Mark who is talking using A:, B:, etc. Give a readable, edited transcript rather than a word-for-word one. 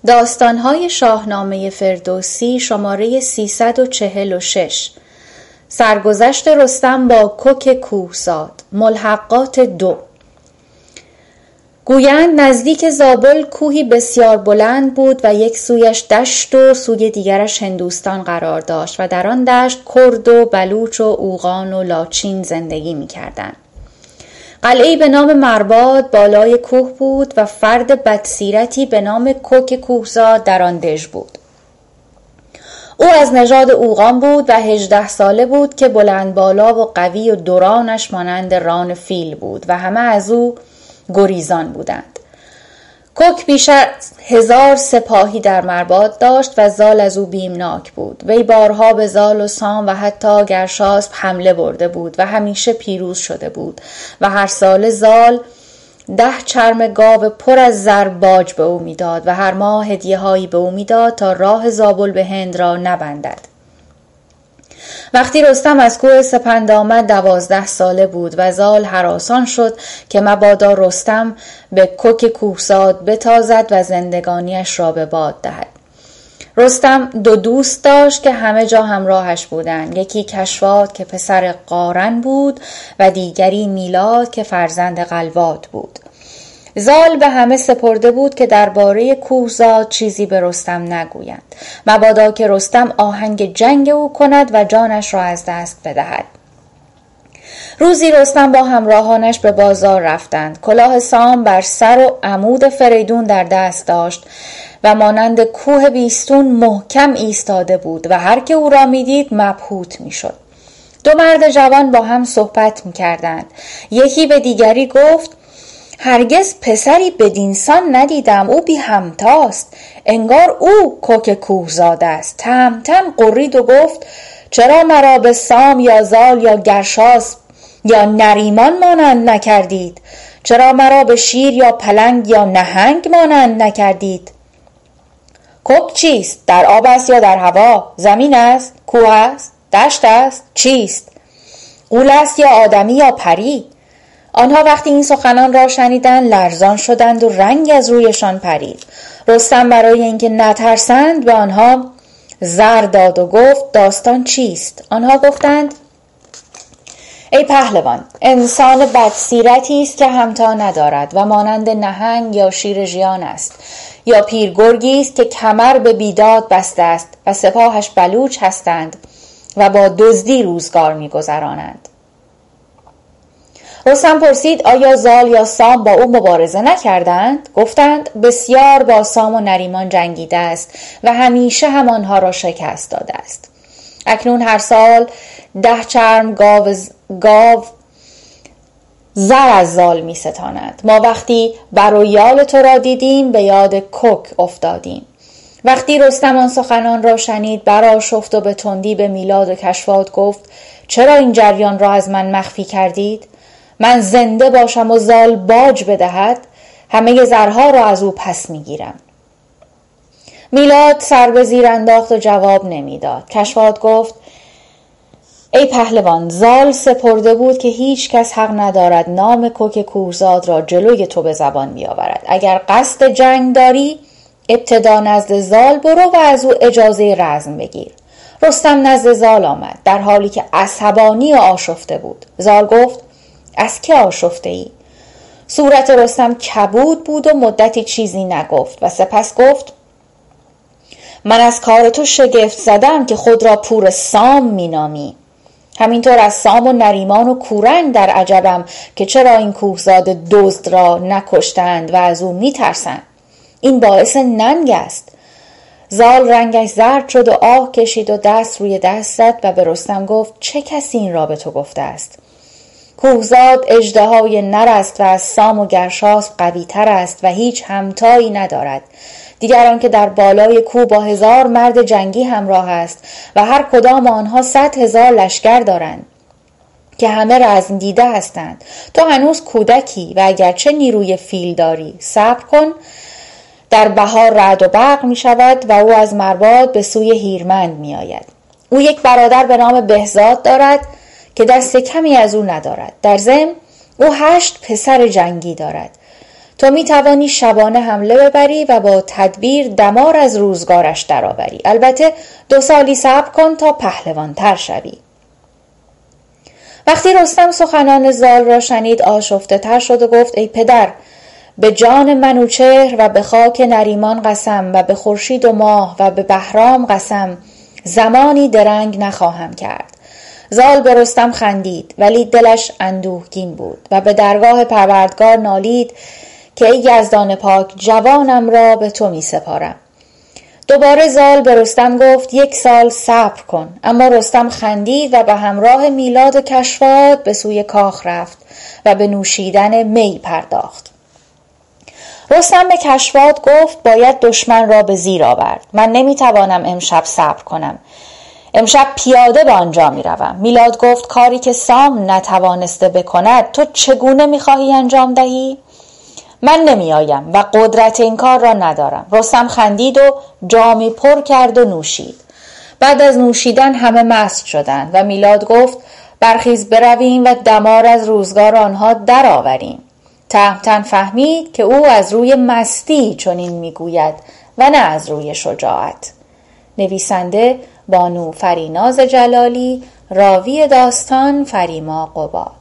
A: داستان‌های شاهنامه فردوسی شماره 346 سرگذشت رستم با کوک کوهزاد ملحقات 2 گویند نزدیک زابل کوهی بسیار بلند بود و یک سویش دشت و سوی دیگرش هندوستان قرار داشت و در آن دشت کرد و بلوچ و اوغان و لاچین زندگی می کردند. قلعه‌ای به نام مرباد بالای کوه بود و فرد بدسیرتی به نام کوک کوهزاد در آن دژ بود. او از نژاد اوغان بود و 18 ساله بود که بلند بالا و قوی و دورانش مانند ران فیل بود و همه از او گریزان بودند. کوک بیش از 1000 سپاهی در مرباد داشت و زال از او بیمناک بود. وی بارها به زال و سام و حتی گرشاسپ حمله برده بود و همیشه پیروز شده بود و هر سال زال 10 چرم گاو پر از زر باج به او میداد و هر ماه هدیه هایی به او میداد تا راه زابل به هند را نبندد. وقتی رستم از کوه سپند آمد 12 ساله بود و زال هراسان شد که مبادا رستم به کوک کوهزاد بتازد و زندگانیش را به باد دهد. رستم 2 دوست داشت که همه جا همراهش بودند. یکی کشواد که پسر قارن بود و دیگری میلاد که فرزند قلواد بود. زال به همه سپرده بود که درباره کوهزاد چیزی به رستم نگویند، مبادا که رستم آهنگ جنگ او کند و جانش را از دست بدهد. روزی رستم با همراهانش به بازار رفتند. کلاه سام بر سر و عمود فریدون در دست داشت و مانند کوه بیستون محکم ایستاده بود و هر که او را میدید مبهوت میشد. 2 مرد جوان با هم صحبت میکردند. یکی به دیگری گفت: هرگز پسری بدینسان ندیدم، او بی همتاست، انگار او کوک کوهزاد است. تهمتن قرید و گفت: چرا مرا به سام یا زال یا گرشاسپ یا نریمان مانند نکردید؟ چرا مرا به شیر یا پلنگ یا نهنگ مانند نکردید؟ کوک چیست؟ در آب است یا در هوا؟ زمین است؟ کوه است؟ دشت است؟ چیست؟ غول است یا آدمی یا پری؟ آنها وقتی این سخنان را شنیدند لرزان شدند و رنگ از رویشان پرید. رستم برای اینکه نترسند به آنها زر داد و گفت: داستان چیست؟ آنها گفتند: ای پهلوان، انسان بدسیرتی است که همتا ندارد و مانند نهنگ یا شیر ژیان است، یا پیرگرگی است که کمر به بیداد بسته است و سپاهش بلوچ هستند و با دزدی روزگار می‌گذرانند. رستم پرسید: آیا زال یا سام با او مبارزه نکردند؟ گفتند: بسیار با سام و نریمان جنگیده است و همیشه هم آنها را شکست داده است. اکنون هر سال 10 چرم گاو زر از زال می ستاند. ما وقتی بر و یال تو را دیدیم به یاد کوک افتادیم. وقتی رستم آن سخنان را شنید برآشفت و به تندی به میلاد و کشواد گفت: چرا این جریان را از من مخفی کردید؟ من زنده باشم و زال باج بدهد، همه زرها را از او پس میگیرم. میلاد سر به زیر انداخت و جواب نمیداد. کشواد گفت: ای پهلوان، زال سپرده بود که هیچ کس حق ندارد نام کوک کوهزاد را جلوی تو به زبان بیاورد. اگر قصد جنگ داری ابتدا نزد زال برو و از او اجازه رزم بگیر. رستم نزد زال آمد در حالی که عصبانی و آشفته بود. زال گفت: از که آشفته ای؟ صورت رستم کبود بود و مدتی چیزی نگفت و سپس گفت: من از کار تو شگفت زدم که خود را پور سام مینامی. همینطور از سام و نریمان و کورن در عجبم که چرا این کوهزاد دزد را نکشتند و از او میترسند. این باعث ننگ است. زال رنگش زرد شد و آه کشید و دست روی دست زد و به رستم گفت: چه کسی این را به تو گفته است؟ کوهزاد اژدهای نر است و از سام و گرشاسپ قوی تر است و هیچ همتایی ندارد. دیگران که در بالای کوه با 1000 مرد جنگی همراه است و هر کدام آنها 100,000 لشکر دارند که همه رزم دیده هستند. تو هنوز کودکی و اگرچه نیروی فیل داری، صبر کن. در بهار رعد و برق می شود و او از مرباد به سوی هیرمند می آید. او یک برادر به نام بهزاد دارد که دست کمی از او ندارد. در ضمن او 8 پسر جنگی دارد. تو می توانی شبانه حمله ببری و با تدبیر دمار از روزگارش درآوری. البته 2 سالی صبر کن تا پهلوان‌تر شوی. وقتی رستم سخنان زال را شنید آشفته تر شد و گفت ای پدر، به جان منوچهر و به خاک نریمان قسم و به خورشید و ماه و به بهرام قسم، زمانی درنگ نخواهم کرد. زال به رستم خندید ولی دلش اندوهگین بود و به درگاه پروردگار نالید که ای یزدان پاک، جوانم را به تو می سپارم. دوباره زال به رستم گفت 1 سال صبر کن. اما رستم خندید و به همراه میلاد و کشواد به سوی کاخ رفت و به نوشیدن می پرداخت. رستم به کشواد گفت باید دشمن را به زیر آورد. من نمیتوانم امشب صبر کنم. امشب پیاده به آنجا می روم. میلاد گفت کاری که سام نتوانسته بکند تو چگونه میخواهی انجام دهی؟ من نمی آیم و قدرت این کار را ندارم. رستم خندید و جامی پر کرد و نوشید. بعد از نوشیدن همه مست شدند و میلاد گفت برخیز برویم و دمار از روزگار آنها درآوریم. تهمتن فهمید که او از روی مستی چنین میگوید و نه از روی شجاعت. نویسنده بانو فریناز جلالی، راوی داستان فریما قباد.